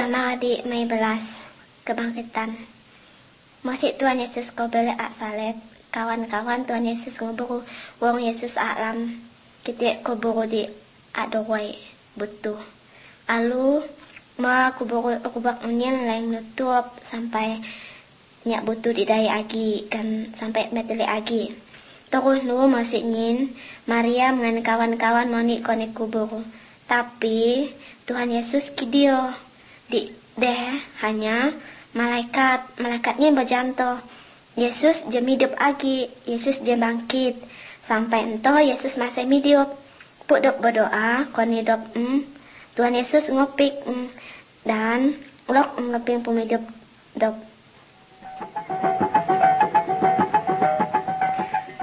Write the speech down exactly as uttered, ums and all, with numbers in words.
Pertama di Mei belas kebangkitan. Masih Tuhan Yesus kau beli ak salib. Kawan-kawan Tuhan Yesus nguburu wong Yesus alam. Kita kuburu di adowai butuh. Alu ma kuburu kubak unyen lain nutup sampai nyak butuh di daya agi kan sampai meteli agi. Terus nu masih nyin Maria dengan kawan-kawan mau nik konik kuburu. Tapi Tuhan Yesus kidio di deh hanya malaikat malaikatnya berjanto Yesus jem hidup agi, Yesus jem bangkit sampai ento Yesus masih hidup. Puk dok berdoa koni dok mm, Tuhan Yesus ngopik mm, dan ulok ngeping pumidop dok